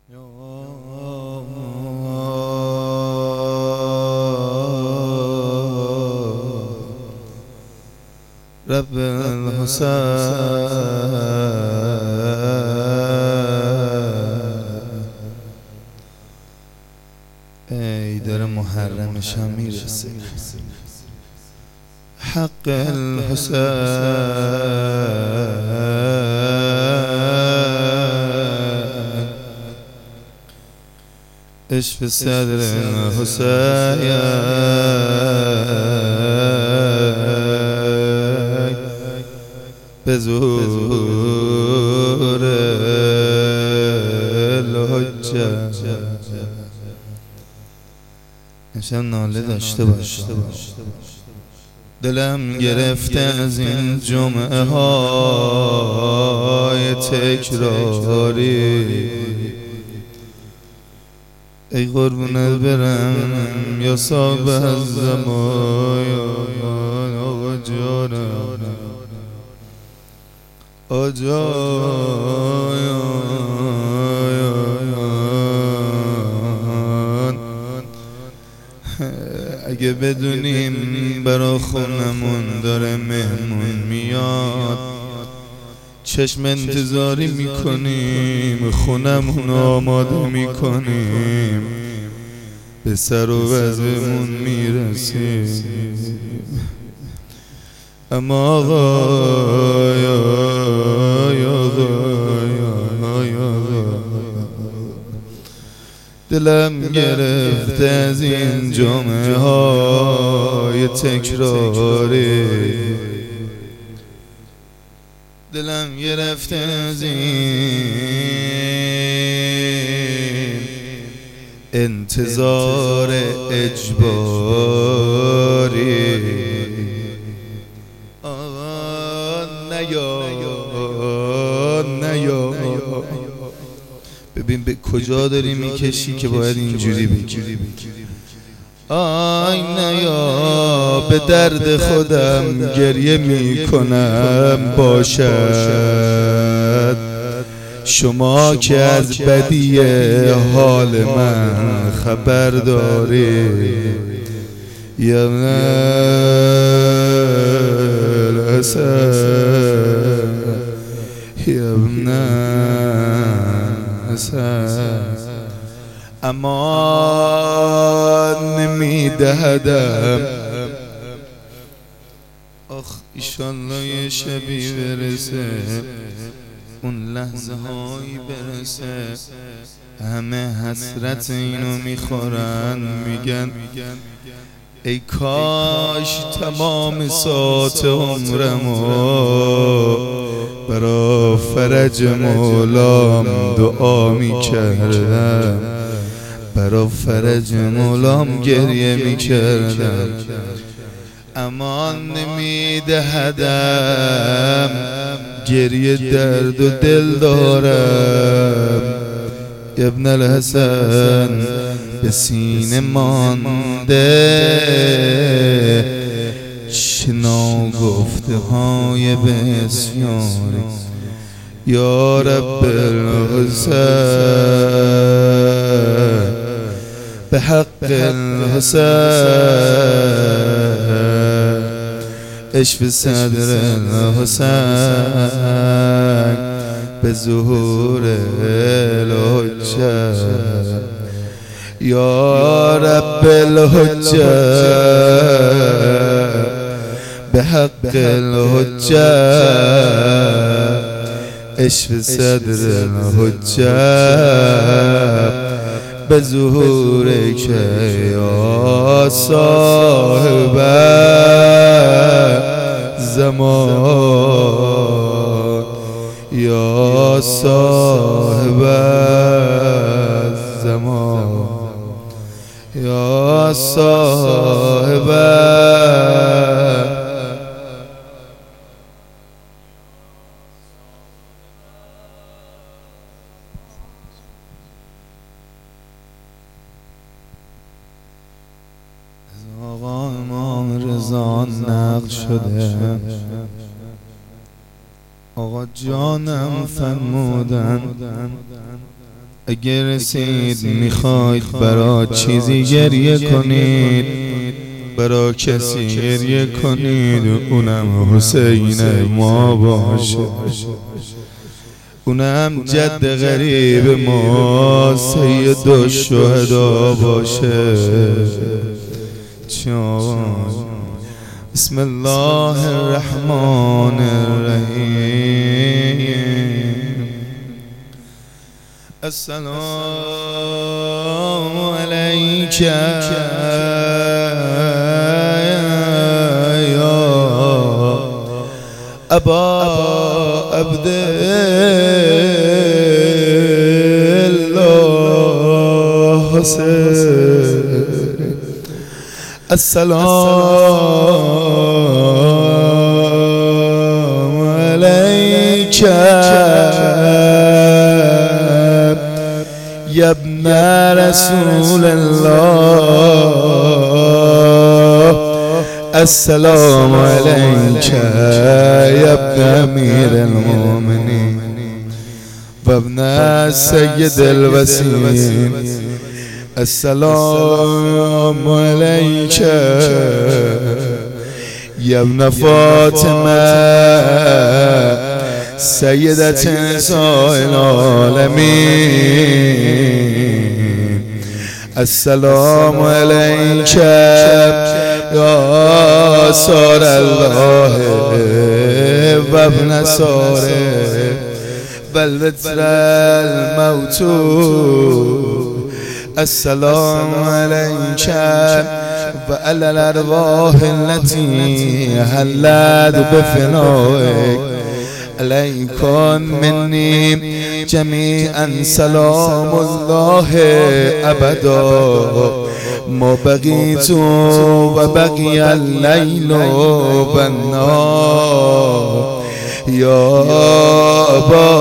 رب الحسین ای داره محرمش هم میرسه حق الحسین اشف صدر الحسین بزور الحجه امشب ناله داشته باش. دلم گرفته از این جمعه های تکراری ای قربونت برم یا صاحب الزمان آقا جانم اگه بدونیم برا خونمون داره مهمون میاد چشم انتظاری میکنیم خونمون آماده میکنیم به سر و وضعمون میرسیم اما دلم گرفته از این جمعه های تکراری دلم گرفته از این انتظار اجباری نیا ببین به کجا داری میکشی که باید اینجوری بگیری آی نیا به درد خودم گریه میکنم باشد شما که از بدی حال من خبر داری یا ابن الحسین یا ابن اما نمیدهدم آخ ایشالله یه شبی برسه اون لحظه هایی برسه همه حسرت اینو میخورن میگن ای کاش تمام ساعت عمرمو برا فرج مولام دعا میکردم برا فرج مولام گریه میکردم اما نمیدهدم گریه درد و دل دارم ابن الحسین به سینه مانده شنا گفته های بسیاری یا رب الحسین به حق الحسین اشف صدر الحسین به ظهور الحجه یا رب الحجه به حق الحجه اشف صدر الحجه به ظهور که یا صاحب زمان یا صاحب زمان یا صاحب آقا امام رضا نقل شده آقا جانم فرمودن اگر رسید میخواید برا چیزی گریه کنید، برا کسی گریه کنید اونم حسین ما باشه، اونم جد غریب ما سید الشهدا باشه. بسم الله الرحمن الرحیم. السلام علیک یا ابا عبدالله حسین. السلام علیک یا ابن رسول الله. السلام علیک یا ابن امیر المؤمنین و ابن سید الوسیم. السلام علیک یا ابن فاطمه سیدت نساء العالمین. السلام علیک یا سار الله و ابن ساره و الوتر الموتور. السلام علیک و علی الارواح التي حلت بفنائك. علیکم منی جمیعا سلام الله ابدا ما بقیت و بقی اللیل و النهار یا ابا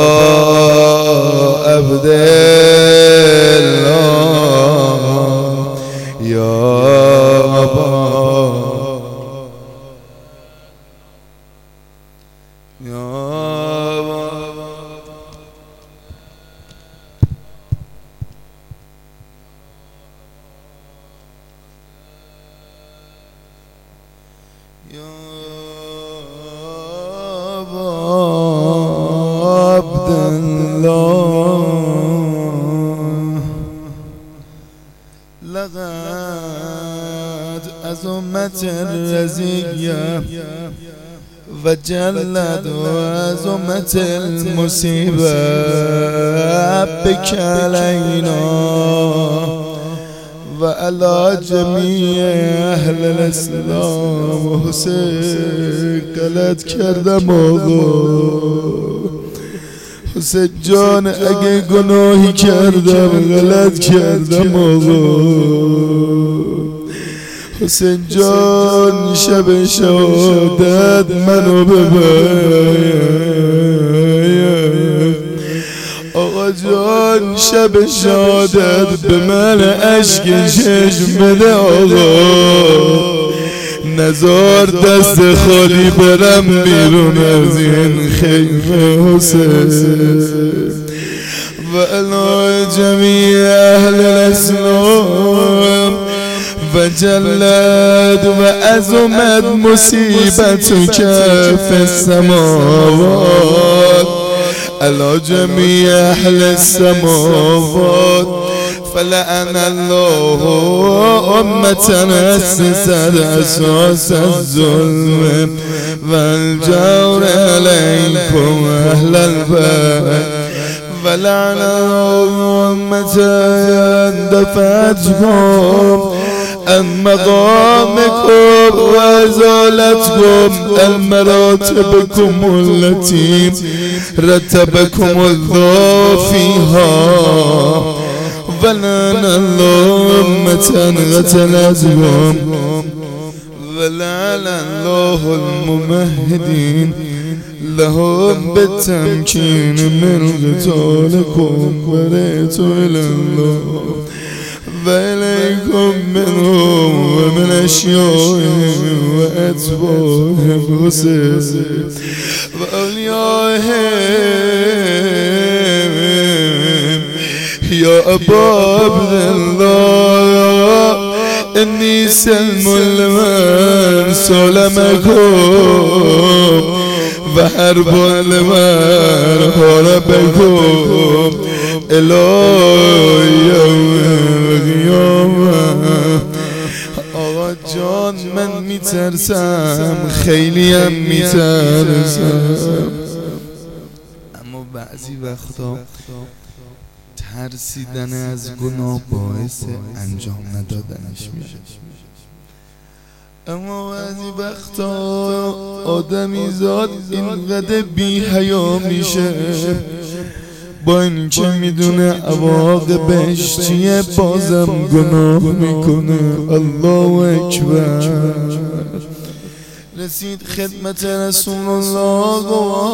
عبدالله یا ابا لقد عظمت الرزية وجلد وعظمت المصيبة بك علينا وعلى جميع اهل الاسلام. حسین غلط کردم آقا، حسین جان اگه گناهی کردم غلط کردم آقا. حسین جان شب شهادت منو ببر آقا جان، شب شهادت به من اشک چشم بده آقا. نزار دست خالی برم بیرون از این خیمه حسین. و علی جمیع اهل الاسلام و جلد و عظمت مصیبت کف السماوات علی جمیع اهل السماوات. فلعن الله امة اسست اساس الظلم والجور عليكم اهل البيت. ولعن الله امة دفعتكم عن مقامكم وازالتكم المراتبكم التي رتبكم الله فيها. ولعن الله أمة قتلتكم ولعن الله الممهدين لهم بالتمكين من قتالكم. برئت إلى الله وإليكم منهم ومن أشيائهم وأتباعهم حسين وأوليائهم يا أبا عبد الله إني سلم لمن سلمكم وحرب لمن حاربكم إلى يوم القيامة. آقا جان من میترسم، خیلیم میترسم، اما بعضی وقتا ترسیدن از گناه باعث انجام ندادنش میشه. اما بعضی وقتا آدمی زاد اینقدر بی حیا میشه با اینکه میدونه عواقبش چیه بازم گناه میکنه. الله اکبر. رسید خدمت رسول الله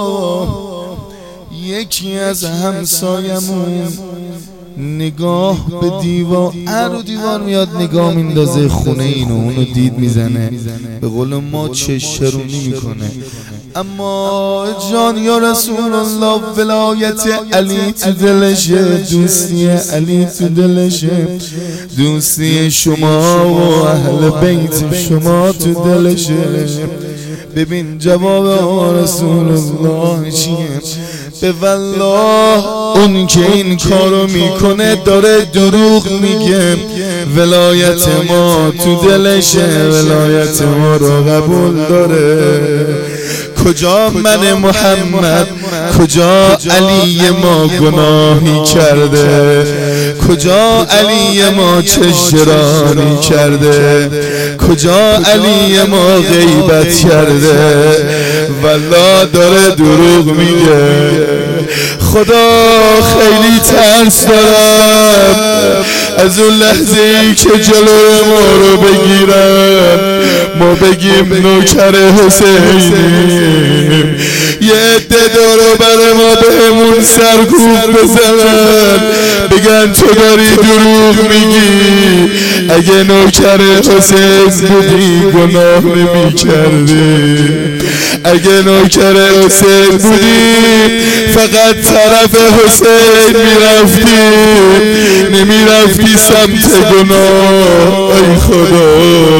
یکی از همسایمون نگاه به دیوار، رو دیوار میاد نگاه میندازه، خونه اینو اونو دید میزنه، به قول ما چشرونی میکنه. اما جان یا رسول الله ولایت علی تو دلشه، دوستی علی تو دلشه، دوستی شما و اهل بیت شما تو دلشه. ببین جواب رسول الله چیه؟ به والله اون که این کارو میکنه داره دروغ میگه. ولایت ما تو دلشه، ولایت ما رو قبول داره. کجا من محمد، کجا علی ما گناهی کرده، کجا علی ما چشرانی کرده، کجا علی ما غیبت کرده. والله داره دروغ میگه. خدا خیلی ترس دارم از اون لحظه ای که جلوی ما رو بگیرن، ما بگیم نوکر حسینیم، یه عده دارو بر ما بهمون سرکوب بزنن بگن تو داری دروغ میگی، اگه نوکر حسین بودی گناه نمی کردی، اگه نوکر حسین بودی فقط طرف حسین میرفتی، نمیرفتی سمت گناه. ای خدا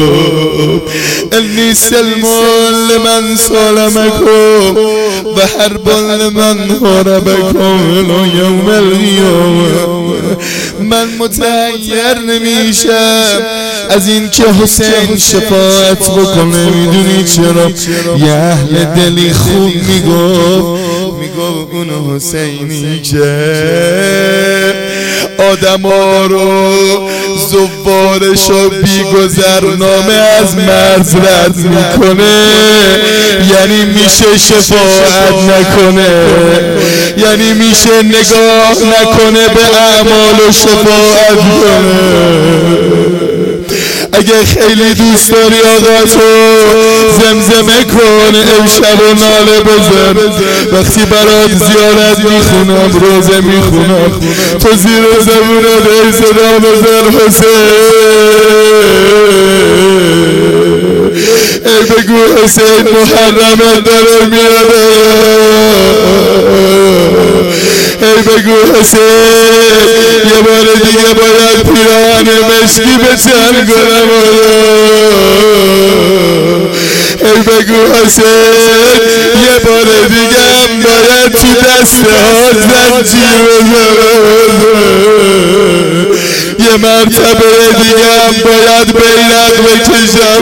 انی سلم لمن سالمکم و حرب لمن حاربکم الی یوم القیامه. من متحیر نمیشم از این که حسین شفاعت بکنه. میدونی چرا؟ یه اهل دلی خوب میگفت اون حسینی که آدم ها رو زوارش و بیگذرنامه از مرز رد میکنه، یعنی میشه شفاعت نکنه، یعنی میشه نگاه نکنه به اعمال و شفاعت کنه. اگه خیلی دوست داری آقا تو زمزمه کن امشب و ناله بزن، وقتی برات زیارت میخونم روزه میخونم تو زیر زبونت ای صدا بزن حسین، ای بگو حسین محرمت داره میاد، ای بگو حسین یه بار دیگه باید پیراهن مشکی به تن کنم، ای بگو حسین یه بار دیگه هم باید تو دسته ها زنجیر بزنم، یه مرتبه دیگه هم باید بیرق بکشم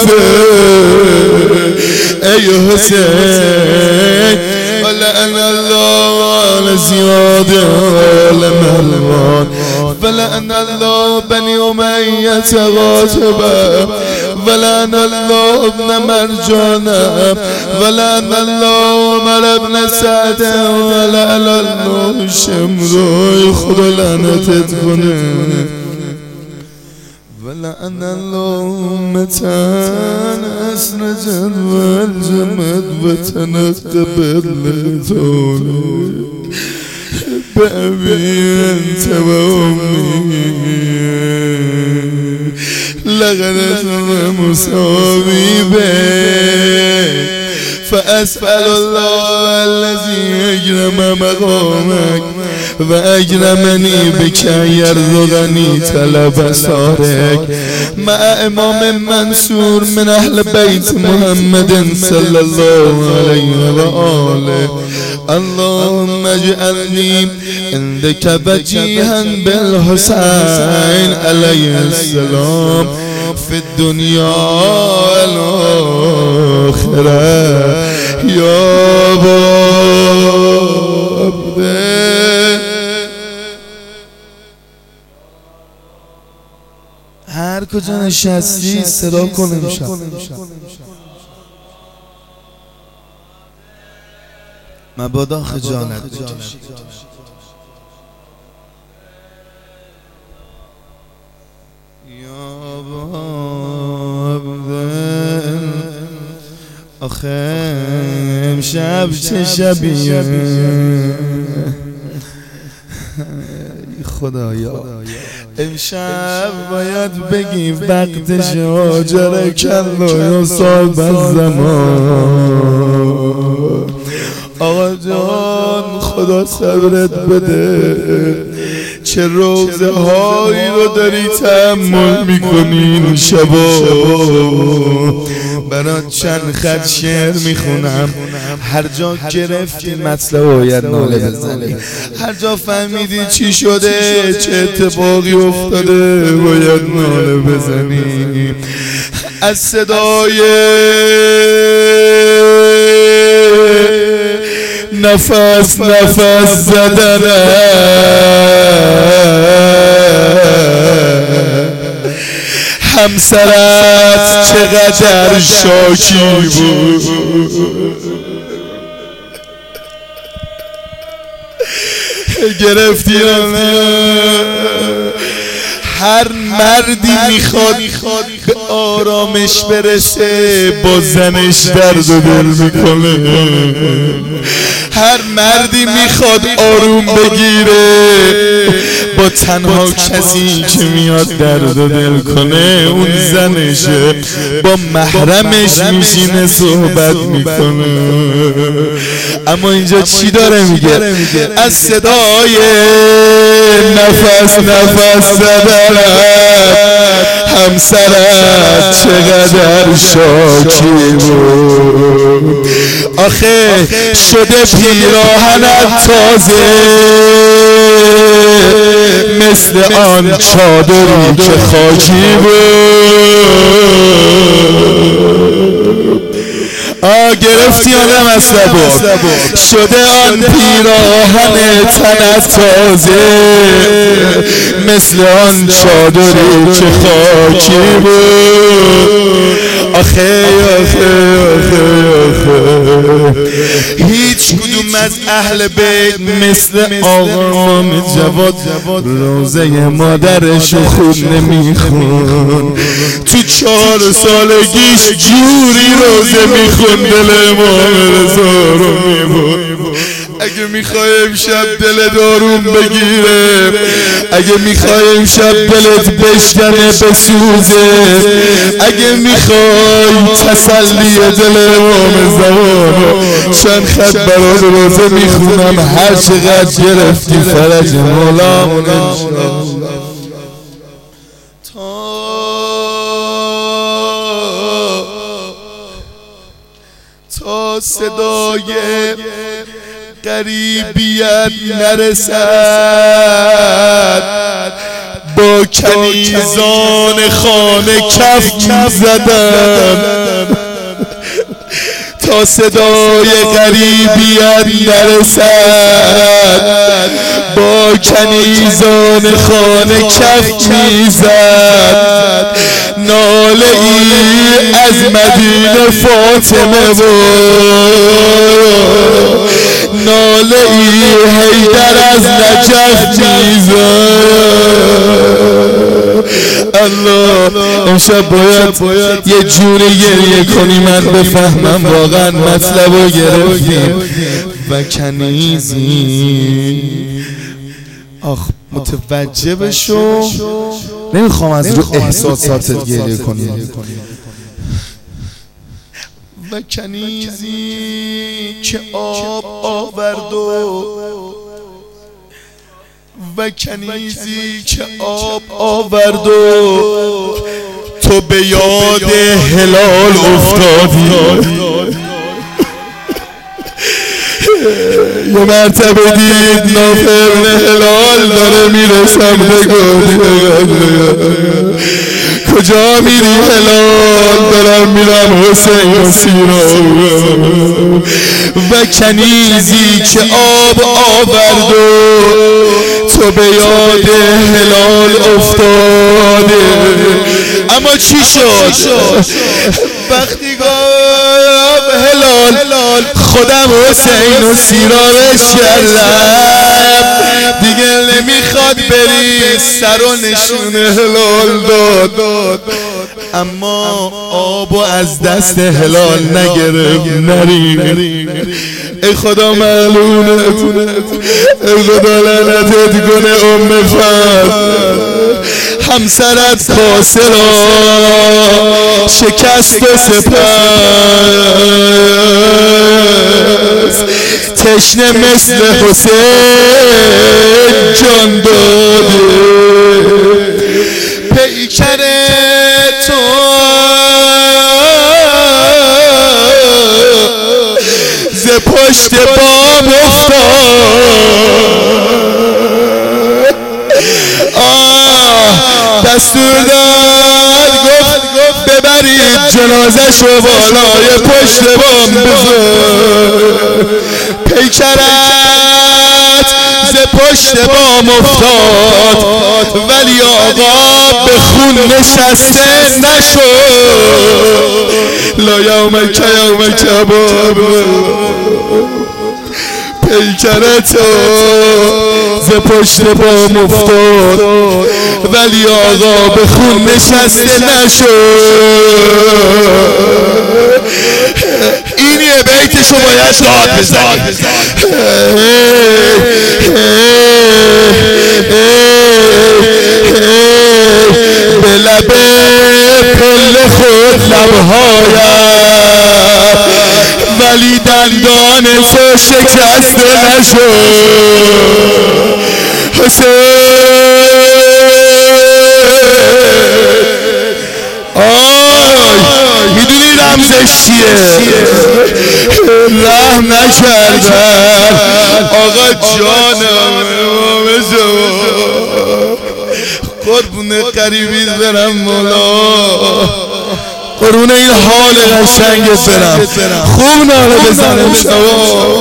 ای حسین. ولعن الله زیاده لمروان، ولعن الله بني أمية غاصبا، ولعن الله ابن مرجانا، ولعن الله عمر بن سعد، ولعن الله شمرو. خدا لعنتت کنه. ولعن الله أمتان أسرجت والجمد وتنقبت لطول بأبي أنت وأمي، لقد أسلم مصابي بك فأسأل الله الذي أجرم مقامك و اجرمنی بک یرزقنی طلب سارک مع امام منصور من اهل بیت محمد صلی الله علیه و آله اللهم اجعلنی عندك وجیها بالحسین علیه السلام في الدنيا والآخرة يا باب هر کجا نشستی صدا کن امشب مبادا خجالت بکشی یا باب آخه امشب چه شبیه خدایا امشب باید بگیم وقتش آجر کلا صاحب الزمان آقا جان خدا صبرت بده چه روزه هایی رو داری تحمل میکنی این شبا برات چند خط شعر میخونم هر جا گرفتی مطلب باید ناله بزنی هر جا فهمیدی چی شده چه اتفاقی افتاده باید ناله بزنی از صدای نفس زدن همسرت چقدر شاکی بود گرفتی هر مردی میخواد به آرامش برسه با زنش درد و دل میکنه هر مردی میخواد آروم بگیره با تنها کسی که میاد درد و دل کنه اون زنشه با محرمش میشینه صحبت میکنه اما اینجا چی داره میگه از صدای نفس زدن همسرت چقدر شاکی بود آخه شده پیراهنت تازه مثل آن چادری که خاکی بود گرفتی آدم از سبا شده آن پیراهن تنت تازه مثل آن چادری که خاکی بود آخه هیچ کدوم از اهل بیت مثل آقا جواد روزه مادرشو خوب نمیخون تو 4 سالگیش جوری روزه میخون دل امام رضا رو میبود اگه میخوای امشب دلت آروم بگیره اگه میخوای امشب دلت بشکنه بسوزه اگه میخوای تسلی دل امام زمان چند خط برات روزه میخونم هر چقدر گرفتی فرج مولا تا صدای غریبیت نرسد با کنیزان خانه کف میزدم تا صدای غریبیت نرسد با کنیزان خانه کف میزد ناله ای از مدینه فاطمه بود ناله ای حیدر از نجف میزد الله امشب باید یه جوری گریه کنی من بفهمم واقعا مطلب رو گرفتیم و کنیزی آخ متوجه بشو نمیخوام از رو احساساتت گریه کنی و و کنیزی که آب آورد و کنیزی که آب آورد تو به یاد هلال افتادی. یه مرتبه دید نافع ابن هلال داره میرسم بگو کجا میری هلال؟ دارم میرم حسین و سیرا و کنیزی که آب آورد تو به یاد هلال افتاده. اما چی شد؟ وقتی گفت هلال خودم حسین و سیرارش کردم دیگه نمیخواد بری، سر و نشون هلال داد اما آبو از دست هلال نگرفت. نریم ای خدا معلومت، ای خدا لعنتت کنه ام فرد، همسرت کاسه را شکست و سپس تشنه مثل حسین جان داده. پیکر تو ز پشت بام افتاد، دستور داد گفت ببرید جنازه‌شو بالای پشت بام بذار. پیکرت ز پشت بام افتاد ولی آقا به خون نشسته نشد. لا یومک یومک بابا. پیکرت ز پشت بام افتاد ولی آقا به خون نشسته نشد. این یه بیتشو باید داد بزنی. به لب پل خود لبهایم ولی دندان تو شکسته نشد. حسین میدونی رمزش چیه؟ رحم نکردن آقا جانم امام زمان قربون قریبیت برم مولا، قربون این حال قشنگت برم. خوب ناله بزنم شما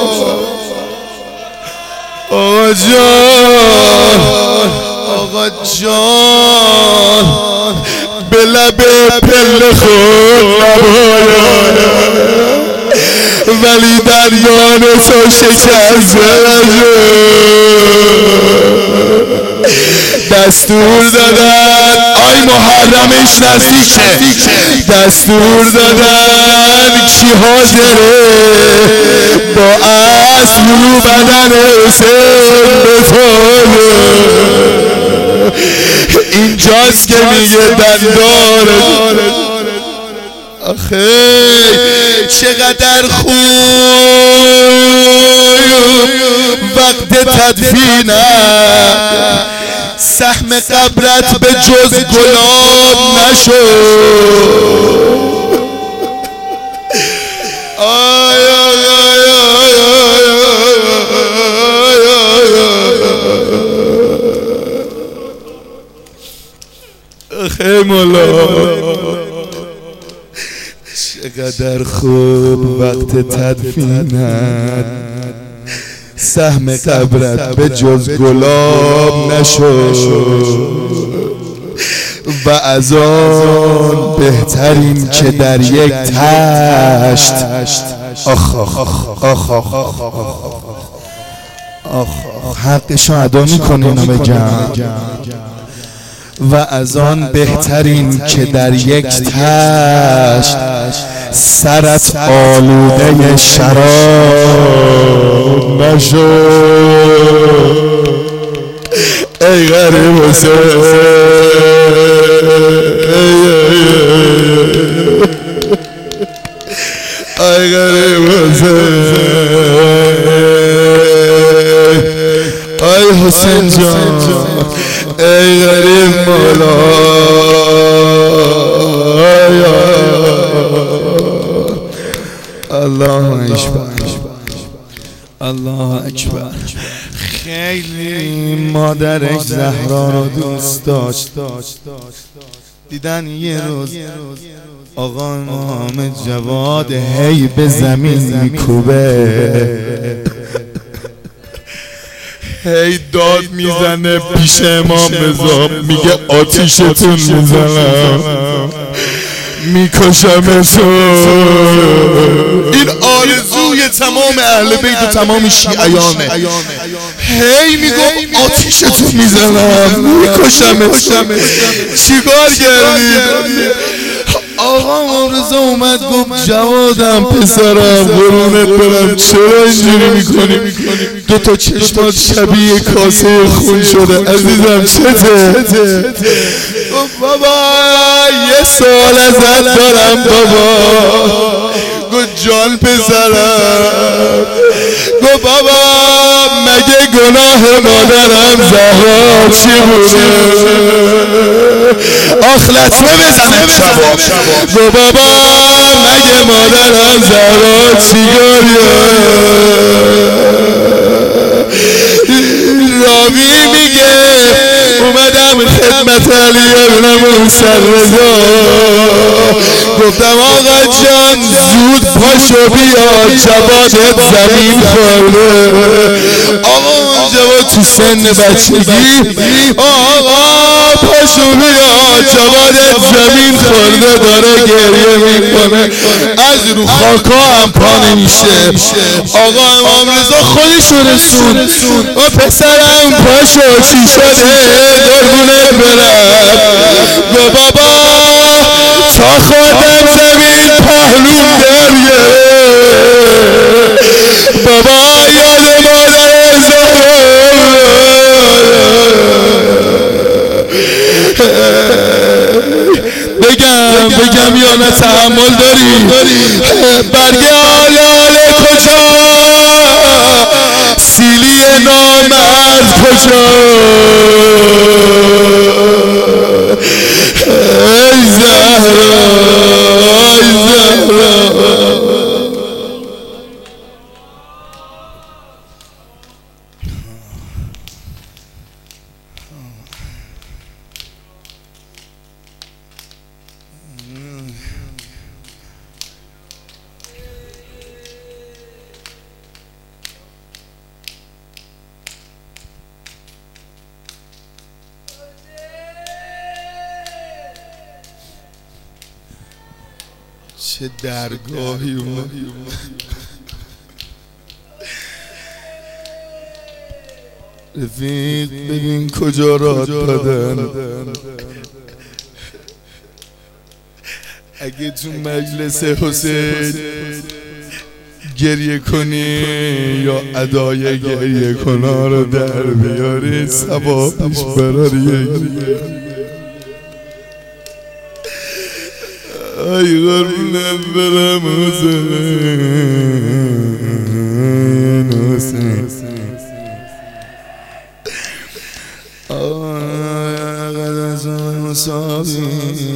آقا جان، آقا جان به لب پل خود لبهایم ولی دندان تو شکسته نشد. دستور دادن آی محرمش نزدیکه، دستور دادن کی حاضره با اسب رو بدن حسین بتونه. اینجاست که میگه دندان آخه چقدر خوب وقت تدفینم سهم قبرت به جز گلاب نشد. آخه مولا چقدر خوب وقت تدفینت سهم قبرت به جز گلاب نشد و از آن بهترین که در یک تشت آخ آخ آخ آخ آخ آخ حقشو ادا میکنه اینو بگم. و از آن بهترین که در یک تشت سرت آلوده شراب نشد. ای غریب حسین حسین جان ای غریب مولا الله اکبر الله اکبر. خیلی مادرش زهرا رو دوست داشت. دیدن یه روز آقا امام جواد هی به زمین میکوبه، هی داد میزنه پیش امام رضا، میگه آتیشتون میزنم میکشمتون. این آرزوی تمام اهل بیت و تمام شیعیانه. هی میگم آتیشتون میزنم میکشمتون. چیکار کردی؟ آقا امام رضا اومد گفت جوادم پسرم قربونت برم چرا اینجوری میکنی؟ دو تا چشمات شبیه کاسه خون شده عزیزم چته؟ گفت بابا یه سوال ازت دارم بابا. گفت جان پسرم. گفت بابا مگه گناه مادرم زهرا چی بوده؟ آخ لطمه بزنه شباب. گفت بابا مگه مادرم زهرا چیکاریه؟ راوی میگه اومدم خدمت علی ابن موسی رضا، گفتم آقا جان زود پاشو بیا جوادت زمین خورده. آقا جواد تو سن بچگی آقا پاشو بیا جوادت زمین خورده داره گریه میکنه، از رو خاکا هم پا نمیشه. آقا امام رضا خودشو رسون و پسرم پاشو چی شده قربونت برم. گو بابا تا خودم زمین پهلوم دریه. بابا یاد مادر زهرا بگم یا نه تحمل داری؟ برگ آلاله کجا؟ سیلی نامرد کجا؟ ای زهرا ای زهرا. چه درگاهی اومد. رفیق ببین کجا راه دادن. اگه تو مجلس حسین گریه کنی یا ادای گریه کنا رو در بیاری ثوابش برای ای قربونت برم حسین حسین. قد از مصابی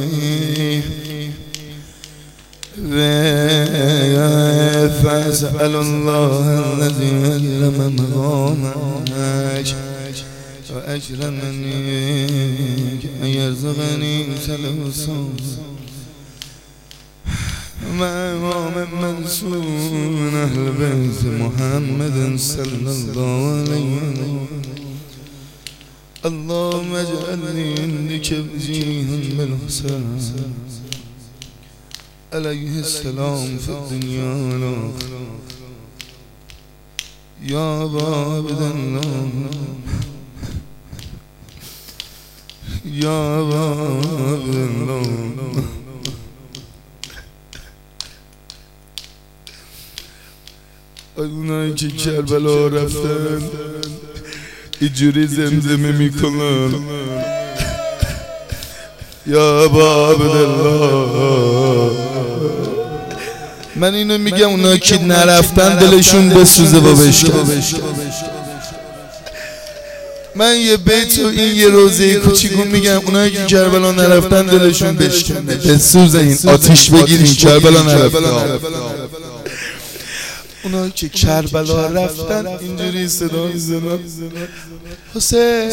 فاسأل الله الذي علم مقامك وأجرمني أن يرزقني سلوسا مع إمام منصور أهل بيت محمد صلى الله عليه وسلم. اللهم اجعلني عندك وجيها بالحسين عليه السلام في الدنيا والآخرة. يا أبا عبد الله يا أبا عبد الله اونایی که کربلا رفتن اینجوری زمزمه میکنن یا ابا عبدالله. من اینو میگم اونایی که نرفتن دلشون بسوزه و بشکن. من یه بیت و این یه روزه کوچیکون میگم، اونایی که کربلا نرفتن دلشون بشکنه، بسوزه این آتیش بگیرین کربلا نرفتن. اونایی که کربلا رفتن اینجوری صدا میزنن حسین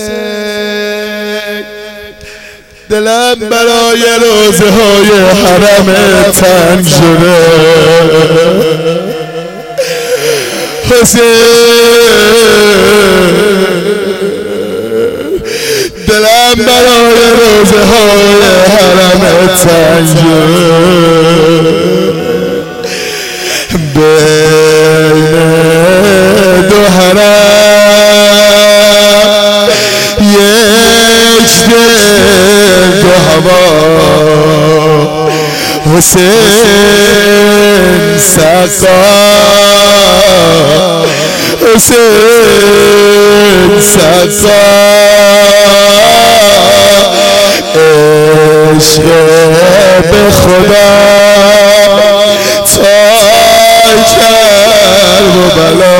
دلم برای روزه های حرم تنگ شده، حسین دلم برای روزه های حرم تنگ شده، بین دو حرم یک دل دو هوا، حسین سقا حسین سقا عشق به خدا تا کربلا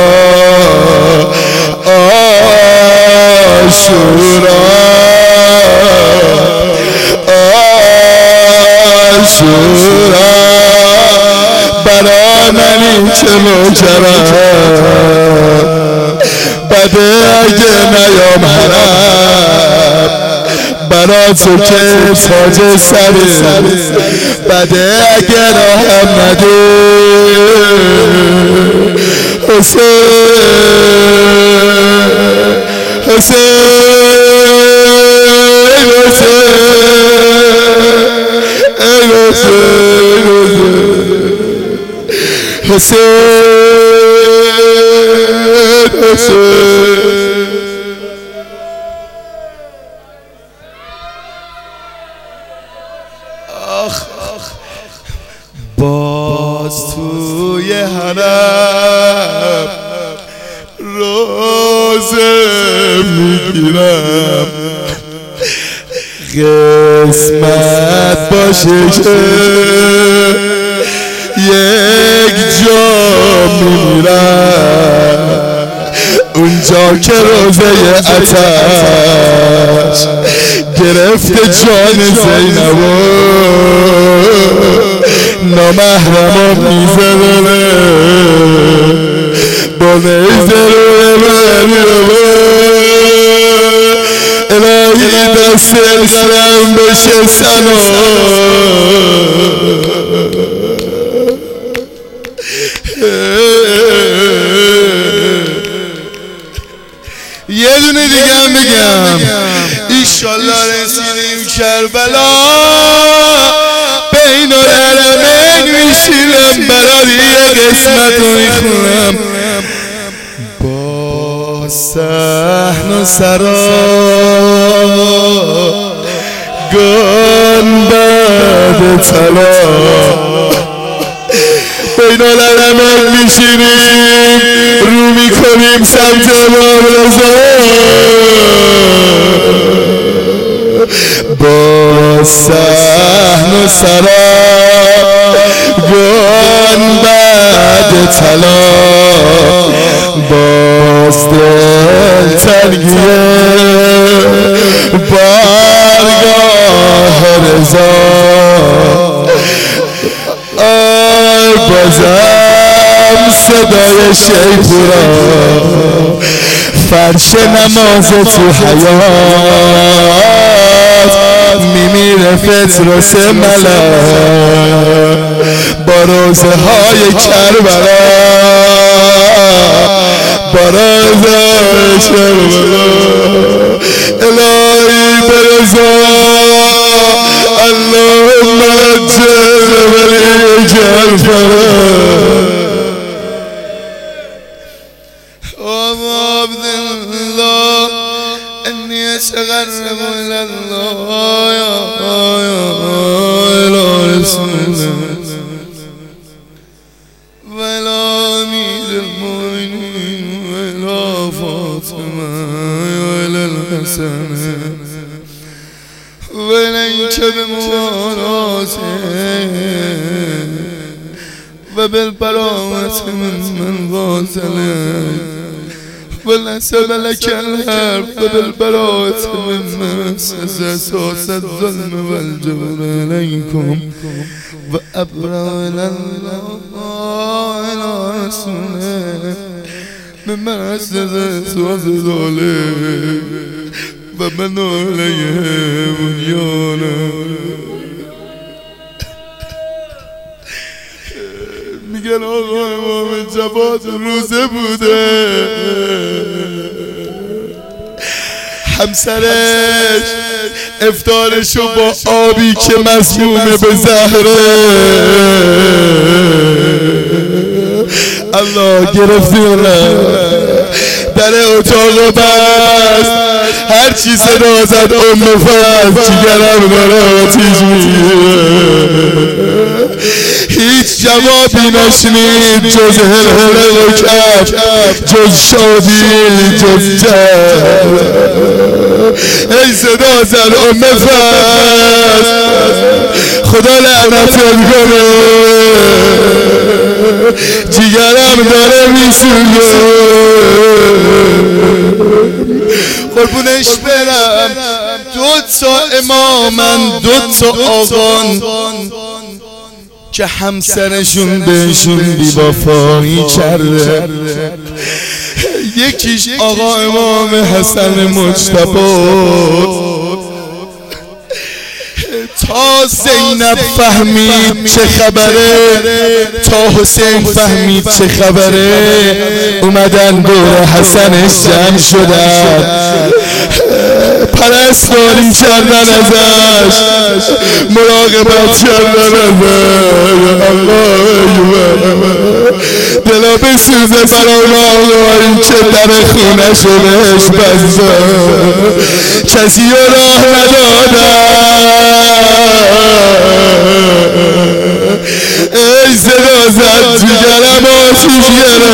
عاشورا عاشورا برا منی چه ماجرا بده اگه نیام حرم برا تو که تاج سری بده اگه راهم نده حسین حسین حسین حسین باز توی حرم روزه میگیرم قسمت باشه که یک جا میمیرم اونجا که روزه آتش گرفته جان زینبو نامحرمم میزنه با نیزه الهی دست قلم بشه سنا یه دونه دیگه هم بگم ایشالله رسیدیم کربلا بین الحرمین میشینم برای یه قسمت رو میخونم با صحن و سرا گنبد طلا بین الحرمین میشینیم رو میکنیم سمت امام رضا با صحن و سرا گنبد طلا باز دل تنگیه بارگاه رضا بازم صدای شیپورا فرش نماز تو حیات میمیره فطرس ملا با روزه های کربلا با روزه های کربلا الهی برزا اللهم اجل ولی جرفرا عبدالله اني اتقرب الى الله يا رسول الله ولا امير المؤمنين ولا فاطمه ولا الحسن وليك بموالاته وبالبراءة من غازله ونسب لك الحرب بالبراءة مما مسس أساس الظلم والجور إليكم وأبرأ إلى الله وإلى رسوله مما مسس أساس ذلك وبنوا عليه بنيانا. میگن آقا امام جواد روزه بوده، همسرش افطارشو با آبی که مسمومه به زهره الله گرفتیونه در اتاق بست، هر چی صدا زد فضل جگرم داره آتیش میگیره، هیچ جوابی نشنید جز هلهله و کف، جز شادی، جز جد. ای صدا زد فضل خدا لعنتت کنه، جگرم داره میسوزه، قربونش برم. دوتا امامن، دوتا آقان که همسرشون بهشون بی‌وفایی کرده. یکیش آقا امام حسن مجتبی، تا زینب فهمید چه خبره، تا حسین فهمید چه خبره، اومدن دور حسنش جمع شدن، پرستاری کردن ازش، مراقبت کردن ازش. دلا بسوزه برای آقایی که در خونه شدهش بسته، کسی راه ندادن. ای صدا زد جگرم آتیش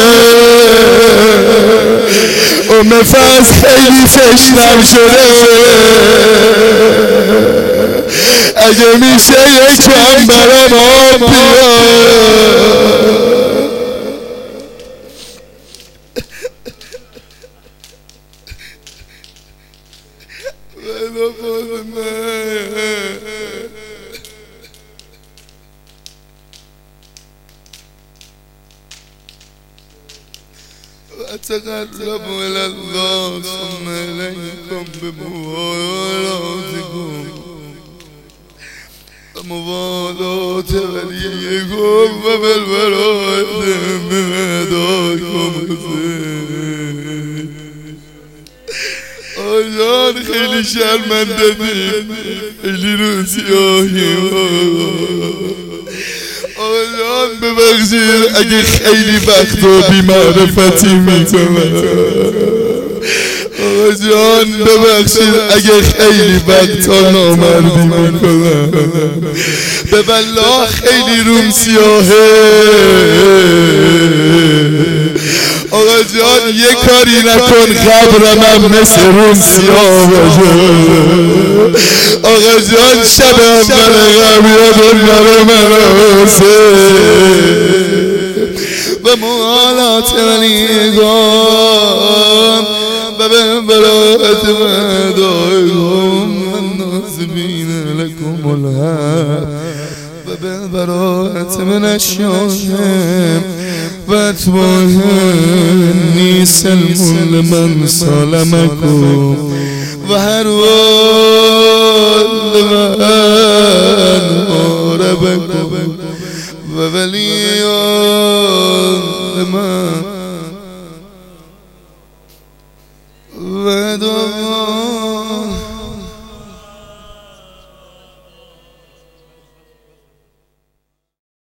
گرفت، فضل خیلی تشنم شده، اگه میشه یکم برام آب بیار. أتقرب إلى الله ثم إليكم بموالاتكم وموالات وليكم وبالبراءة من أداكم آیان خیلی شرمنده دیم، خیلی رو سیاهیم. آقایان ببخشید اگه خیلی وقت و بی‌معرفتی میتونم، آقا جان ببخشید اگه خیلی وقت ها نامردی میکنم، به والله خیلی روم سیاهه. آقا جان یه کاری نکن قبرم مثل روم سیاه باشه. آقا جان شب اول قبیادون مرمسه و موالات ولیگان و به براعت مدائگان و نازمین لکم الحق و به براعت من اشیاهم و اتباهنی سلم لمن سالمکم و هر وال من ماربکم و ولیان لمن و دعا